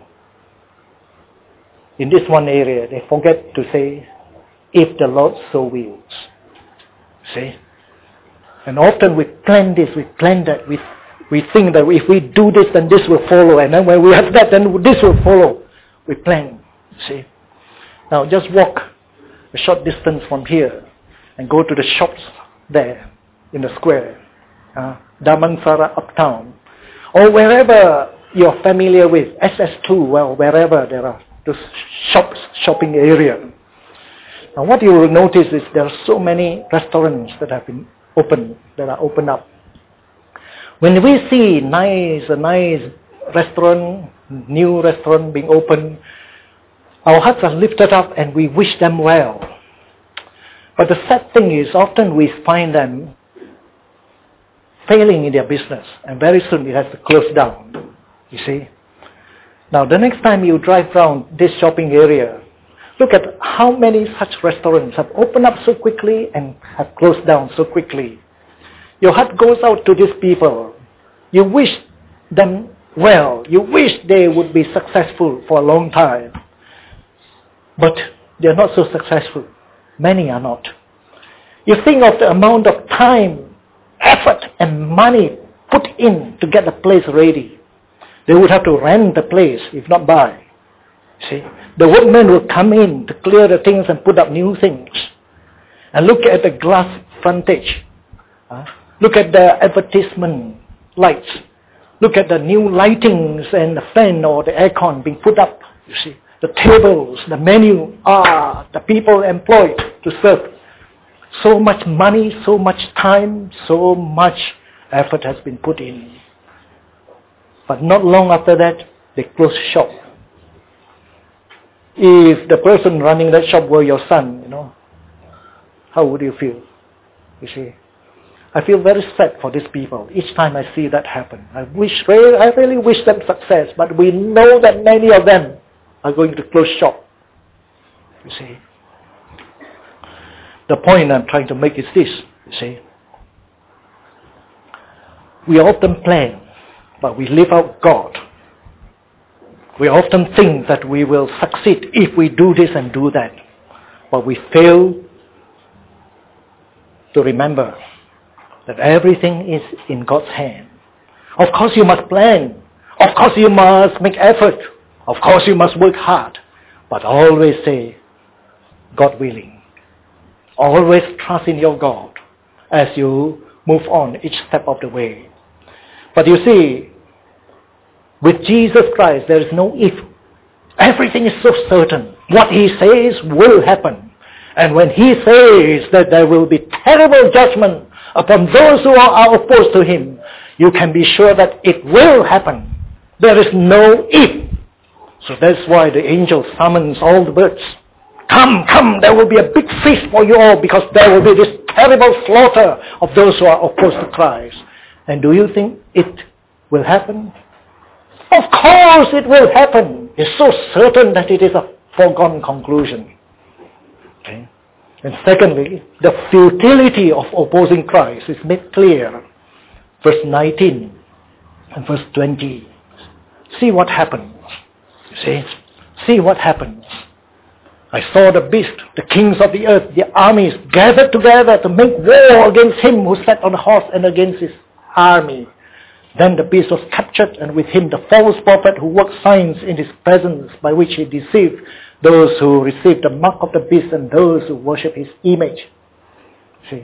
In this one area, they forget to say, if the Lord so wills. See? And often we plan this, we plan that, we we think that if we do this, then this will follow, and then when we have that, then this will follow. We plan. See? Now just walk a short distance from here and go to the shops there in the square, uh, Damansara Uptown, or wherever you're familiar with, S S two, well, wherever there are those shops, shopping area. Now what you will notice is there are so many restaurants that have been opened, that are opened up. When we see nice, a nice restaurant, new restaurant being opened, our hearts are lifted up and we wish them well. But the sad thing is, often we find them failing in their business, and very soon it has to close down. You see? Now the next time you drive around this shopping area, look at how many such restaurants have opened up so quickly and have closed down so quickly. Your heart goes out to these people. You wish them well. You wish they would be successful for a long time. But they are not so successful. Many are not. You think of the amount of time, effort, and money put in to get the place ready. They would have to rent the place, if not buy. See, the workmen will come in to clear the things and put up new things. And look at the glass frontage. Uh, look at the advertisement lights. Look at the new lightings and the fan or the aircon being put up. You see, the tables, the menu, ah, the people employed to serve. So much money, so much time, so much effort has been put in. But not long after that, they close shop. If the person running that shop were your son, you know, how would you feel? You see, I feel very sad for these people each time I see that happen. I wish, I really wish them success, but we know that many of them are going to close shop. You see, the point I'm trying to make is this. You see, we often plan, but we leave out God. We often think that we will succeed if we do this and do that. But we fail to remember that everything is in God's hand. Of course you must plan. Of course you must make effort. Of course you must work hard. But always say, God willing. Always trust in your God as you move on each step of the way. But you see, with Jesus Christ, there is no if. Everything is so certain. What He says will happen. And when He says that there will be terrible judgment upon those who are opposed to Him, you can be sure that it will happen. There is no if. So that's why the angel summons all the birds. Come, come, there will be a big feast for you all, because there will be this terrible slaughter of those who are opposed to Christ. And do you think it will happen? Of course it will happen. It's so certain that it is a foregone conclusion. Okay? And secondly, the futility of opposing Christ is made clear. Verse nineteen and verse twenty. See what happens. You see? See what happens. I saw the beast, the kings of the earth, the armies gathered together to make war against him who sat on the horse and against his army. Then the beast was captured, and with him the false prophet who worked signs in his presence, by which he deceived those who received the mark of the beast and those who worship his image. See,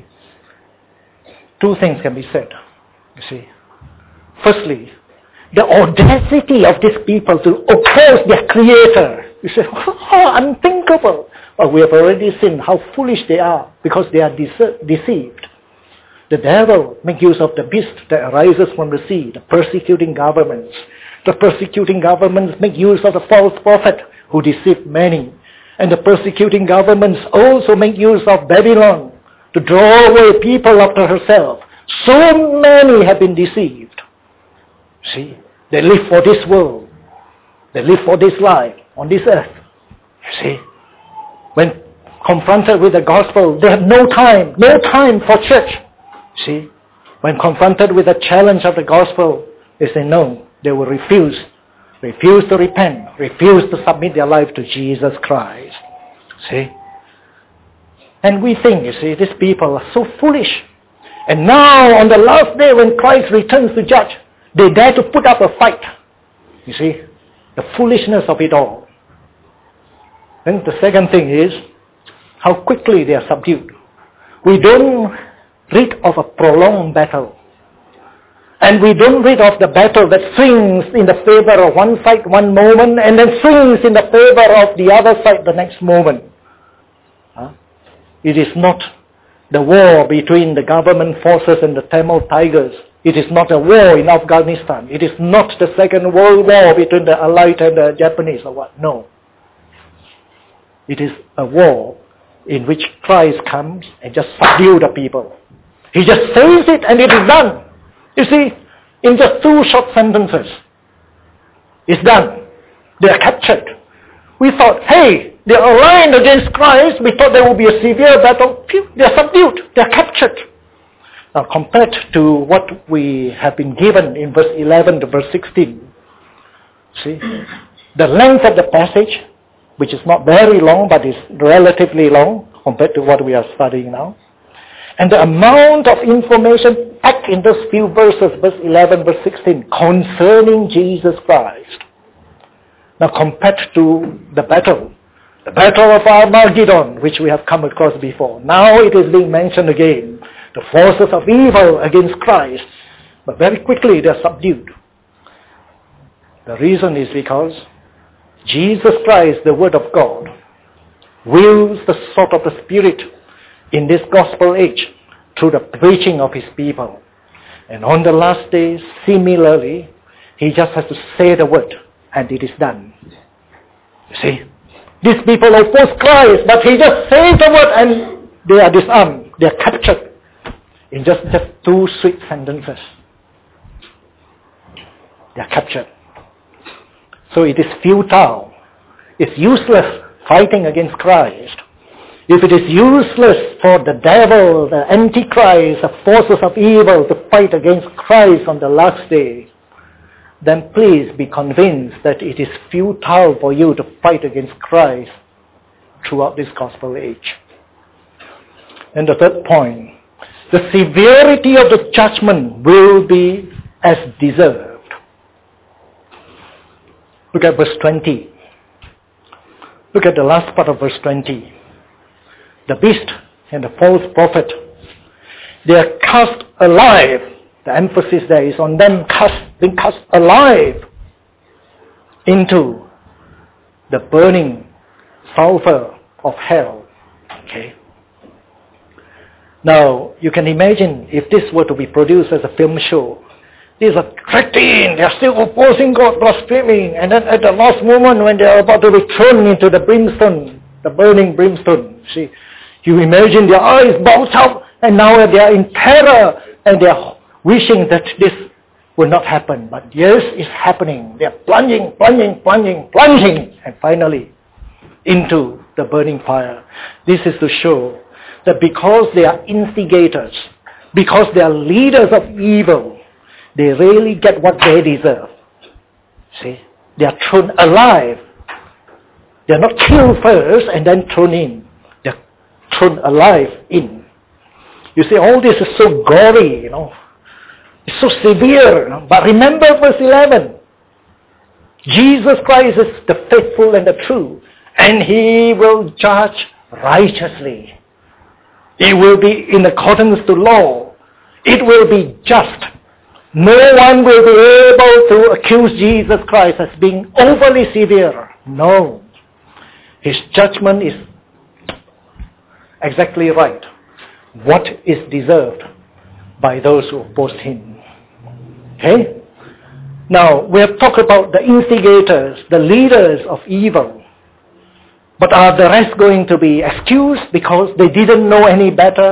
two things can be said. You see, firstly, the audacity of these people to oppose their Creator. You say, oh, unthinkable. But we have already seen how foolish they are, because they are dece- deceived. The devil makes use of the beast that arises from the sea, the persecuting governments. The persecuting governments make use of the false prophet who deceived many. And the persecuting governments also make use of Babylon to draw away people after herself. So many have been deceived. See, they live for this world. They live for this life on this earth. You see, when confronted with the gospel, they have no time, no time for church. See, when confronted with the challenge of the gospel, they say no, they will refuse. Refuse to repent, refuse to submit their life to Jesus Christ. See? And we think, you see, these people are so foolish. And now, on the last day when Christ returns to judge, they dare to put up a fight. You see? The foolishness of it all. Then the second thing is, how quickly they are subdued. We don't read of a prolonged battle. And we don't read of the battle that swings in the favor of one side one moment and then swings in the favor of the other side the next moment. Huh? It is not the war between the government forces and the Tamil Tigers. It is not a war in Afghanistan. It is not the Second World War between the Allied and the Japanese or what. No. It is a war in which Christ comes and just subdues the people. He just says it and it is done. You see, in just two short sentences, it's done. They are captured. We thought, hey, they are aligned against Christ. We thought there would be a severe battle. Phew, they are subdued. They are captured. Now, compared to what we have been given in verse eleven to verse sixteen, see, the length of the passage, which is not very long, but is relatively long compared to what we are studying now, and the amount of information packed in those few verses, verse eleven, verse sixteen, concerning Jesus Christ. Now compared to the battle, the battle of Armageddon, which we have come across before. Now it is being mentioned again. The forces of evil against Christ. But very quickly they are subdued. The reason is because Jesus Christ, the Word of God, wields the sword of the Spirit in this gospel age through the preaching of his people. And on the last days, similarly, he just has to say the word and it is done. You see, these people oppose Christ, but he just says the word and they are disarmed, they are captured in just, just two sweet sentences. They are captured. So it is futile. It's useless fighting against Christ. If it is useless for the devil, the Antichrist, the forces of evil to fight against Christ on the last day, then please be convinced that it is futile for you to fight against Christ throughout this gospel age. And the third point, the severity of the judgment will be as deserved. Look at verse twenty. Look at the last part of verse twenty. The beast and the false prophet, they are cast alive. The emphasis there is on them cast, being cast alive into the burning sulfur of hell. Okay. Now, you can imagine if this were to be produced as a film show. These are threatening, they are still opposing God, blaspheming, and then at the last moment when they are about to be thrown into the brimstone, the burning brimstone, see, you imagine their eyes bulge out, and now they are in terror, and they are wishing that this will not happen. But yes, it's happening. They are plunging, plunging, plunging, plunging, and finally into the burning fire. This is to show that because they are instigators, because they are leaders of evil, they really get what they deserve. See? They are thrown alive. They are not killed first and then thrown in. They are thrown alive in. You see, all this is so gory, you know. It's so severe. You know? But remember verse eleven. Jesus Christ is the faithful and the true. And he will judge righteously. It will be in accordance to law. It will be just. No one will be able to accuse Jesus Christ as being overly severe. No. His judgment is exactly right. What is deserved by those who oppose him. Okay? Now, we have talked about the instigators, the leaders of evil. But are the rest going to be excused because they didn't know any better?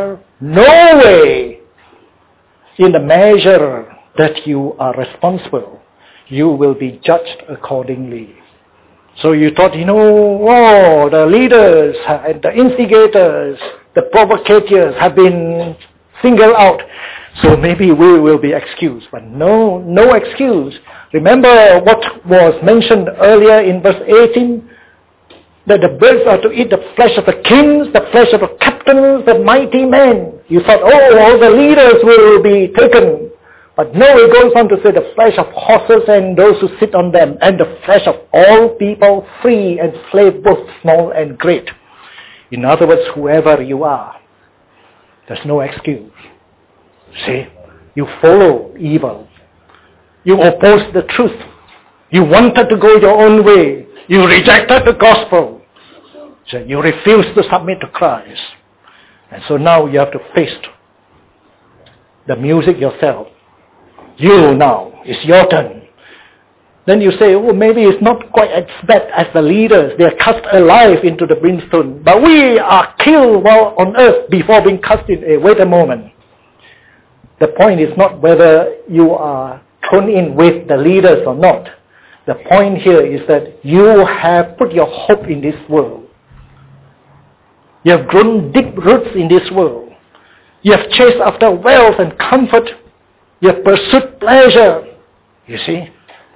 no way, in the measure that you are responsible, you will be judged accordingly. So you thought, you know, oh, the leaders, the instigators, the provocators have been singled out, so maybe we will be excused. But no, no excuse. Remember what was mentioned earlier in verse eighteen? That the birds are to eat the flesh of the kings, the flesh of the captains, the mighty men. You thought, oh, all the leaders will be taken. But no, it goes on to say the flesh of horses and those who sit on them, and the flesh of all people, free and slave, both small and great. In other words, whoever you are, there's no excuse. See, you follow evil. You oppose the truth. You wanted to go your own way. You rejected the gospel. So you refuse to submit to Christ. And so now you have to face the music yourself. You now, it's your turn. Then you say, oh, maybe it's not quite as bad as the leaders. They are cast alive into the brimstone. But we are killed while on earth before being cast in. Hey, wait a moment. The point is not whether you are thrown in with the leaders or not. The point here is that you have put your hope in this world. You have grown deep roots in this world. You have chased after wealth and comfort. You have pursued pleasure. You see?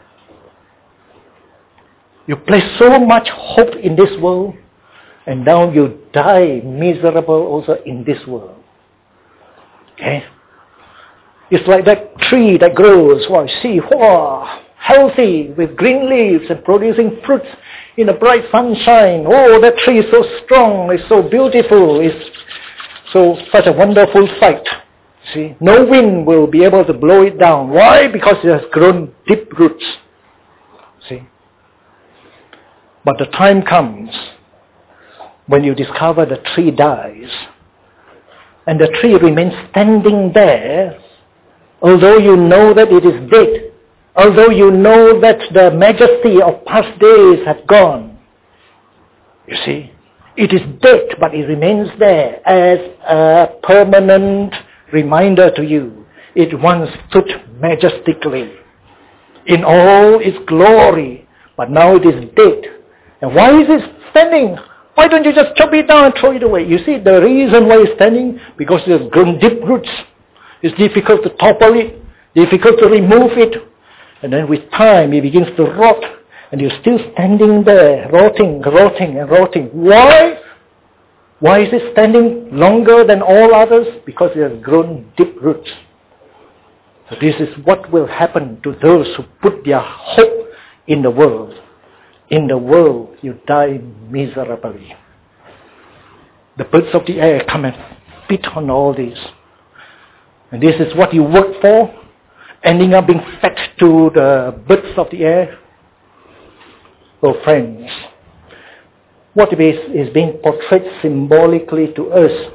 You place so much hope in this world, and now you die miserable also in this world. Okay? It's like that tree that grows, well, see, wow, healthy, with green leaves and producing fruits in a bright sunshine. Oh, that tree is so strong, it's so beautiful, it's so such a wonderful sight. See, no wind will be able to blow it down. Why? Because it has grown deep roots. See? But the time comes when you discover the tree dies, and the tree remains standing there, although you know that it is dead, although you know that the majesty of past days have gone. You see, it is dead, but it remains there as a permanent reminder to you. It once stood majestically in all its glory, but now it is dead. And why is it standing? Why don't you just chop it down and throw it away? You see, the reason why it's standing, because it has grown deep roots. It's difficult to topple it, difficult to remove it. And then with time, it begins to rot. And you're still standing there, rotting, rotting, and rotting. Why? Why is it standing longer than all others? Because it has grown deep roots. So this is what will happen to those who put their hope in the world. In the world, you die miserably. The birds of the air come and feed on all this. And this is what you work for, ending up being fed to the birds of the air. Oh, friends, what is, is being portrayed symbolically to us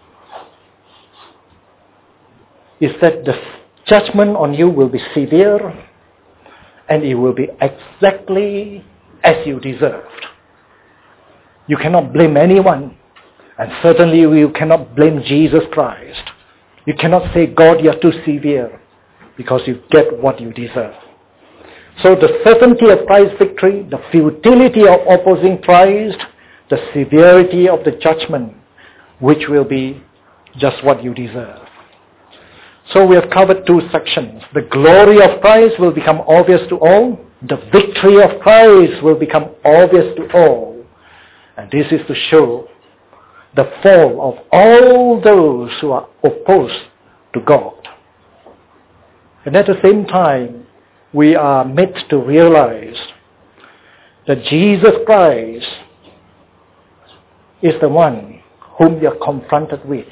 is that the judgment on you will be severe, and it will be exactly as you deserved. You cannot blame anyone, and certainly you cannot blame Jesus Christ. You cannot say, God, you are too severe, because you get what you deserve. So the certainty of Christ's victory, the futility of opposing Christ, the severity of the judgment, which will be just what you deserve. So we have covered two sections. The glory of Christ will become obvious to all. The victory of Christ will become obvious to all. And this is to show the fall of all those who are opposed to God. And at the same time, we are made to realize that Jesus Christ is the one whom we are confronted with.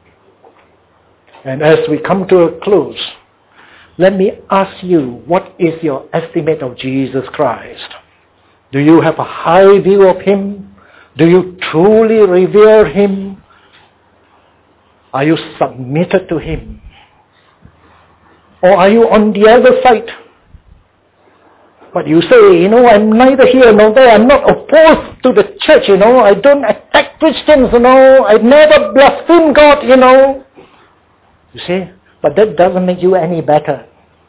And as we come to a close, let me ask you, what is your estimate of Jesus Christ? Do you have a high view of Him? Do you truly revere Him? Are you submitted to Him? Or are you on the other side? But you say, you know, I'm neither here nor there. I'm not opposed to the church, you know. I don't attack Christians, you know. I never blaspheme God, you know. You see? But that doesn't make you any better.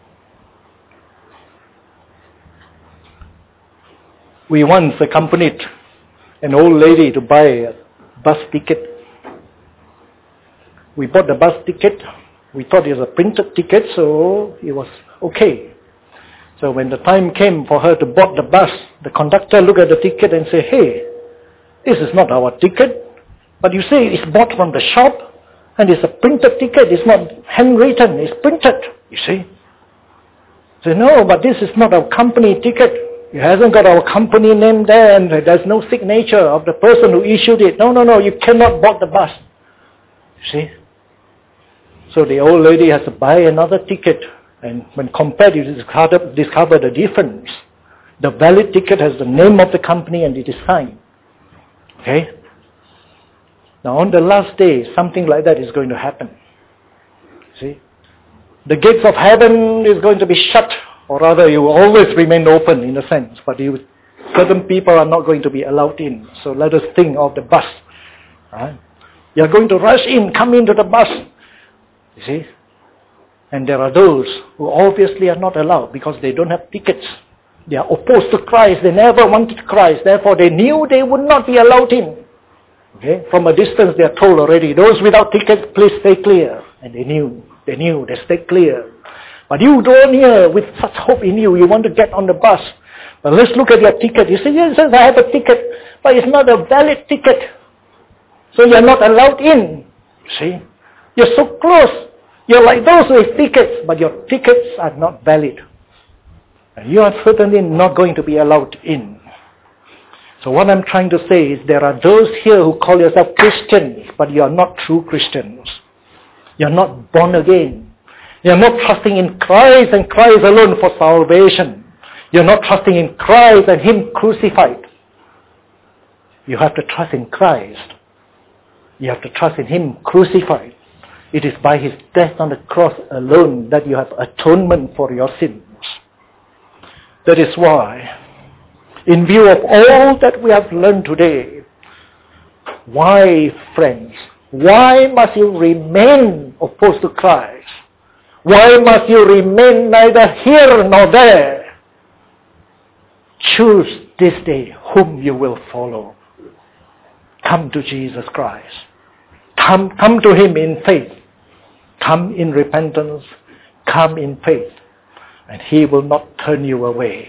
We once accompanied an old lady to buy a bus ticket. We bought the bus ticket. We thought it was a printed ticket, so it was okay. So when the time came for her to board the bus, the conductor looked at the ticket and said, "Hey, this is not our ticket, but you say it's bought from the shop, and it's a printed ticket. It's not handwritten, it's printed, you see." I said, "No, but this is not our company ticket. It hasn't got our company name there, and there's no signature of the person who issued it. No, no, no, you cannot board the bus." You see? So the old lady has to buy another ticket, and when compared, you discover, discover the difference. The valid ticket has the name of the company and it is signed. Okay? Now on the last day, something like that is going to happen. See? The gates of heaven is going to be shut, or rather you will always remain open in a sense, but you, certain people are not going to be allowed in. So let us think of the bus. Right? You are going to rush in, come into the bus. You see? And there are those who obviously are not allowed because they don't have tickets. They are opposed to Christ. They never wanted Christ. Therefore they knew they would not be allowed in. Okay? From a distance they are told already, those without tickets, please stay clear. And they knew. They knew. They stayed clear. But you drawn here with such hope in you. You want to get on the bus. But let's look at your ticket. You say, "Yes, yes, I have a ticket." But it's not a valid ticket. So you're not allowed in. See? You're so close. You're like those with tickets, but your tickets are not valid. And you are certainly not going to be allowed in. So what I'm trying to say is there are those here who call yourself Christians, but you are not true Christians. You're not born again. You're not trusting in Christ and Christ alone for salvation. You're not trusting in Christ and Him crucified. You have to trust in Christ. You have to trust in Him crucified. It is by His death on the cross alone that you have atonement for your sins. That is why, in view of all that we have learned today, why, friends, why must you remain opposed to Christ? Why must you remain neither here nor there? Choose this day whom you will follow. Come to Jesus Christ. Come, come to Him in faith. Come in repentance. Come in faith. And He will not turn you away.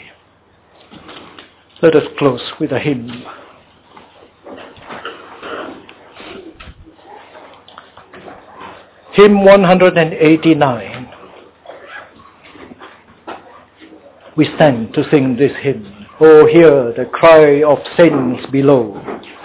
Let us close with a hymn. Hymn one eighty-nine. We stand to sing this hymn. Oh, hear the cry of saints below.